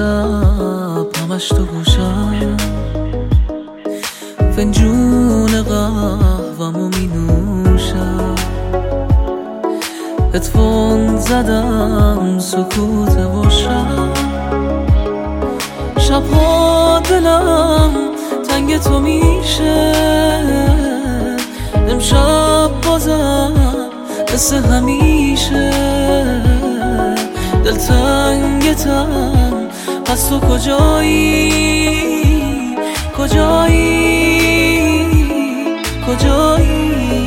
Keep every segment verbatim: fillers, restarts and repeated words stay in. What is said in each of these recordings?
شب همش تو گوشم، فنجون قهوه‌مو می نوشم، هدفون زدم سکوت باشم، شبها دلم تنگ تو میشه، امشب بازم مثل همیشه دلتنگتم، پس تو کجایی کجایی کجایی؟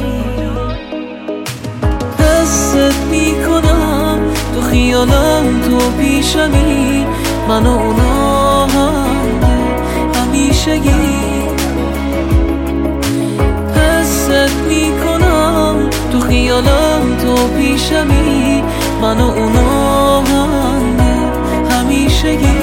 حست میکنم تو خیالم تو پیشمی، من و اون آهنگ همیشگی. حست میکنم تو خیالم تو پیشمی، من و اون آهنگ همیشگی.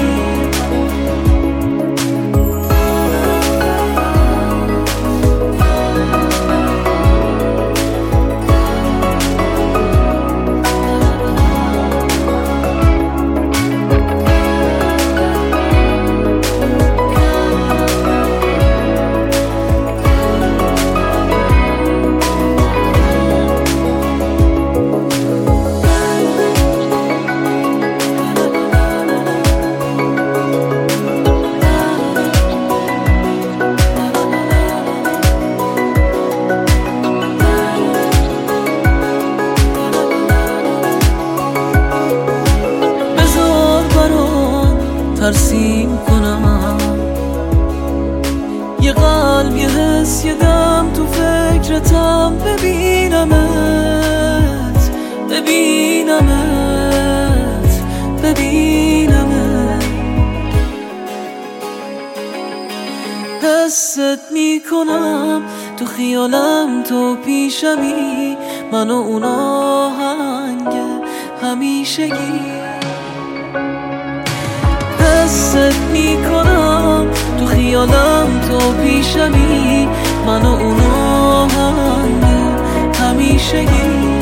ترسیم کنم یه قلب یه حس یه دم تو فکرتم، ببینمت ببینمت ببینمت. حست میکنم تو خیالم تو پیشمی، من و اون آهنگ همیشگی. حست میکنم تو خیالم تو پیشمی، من و اون آهنگ همیشگی.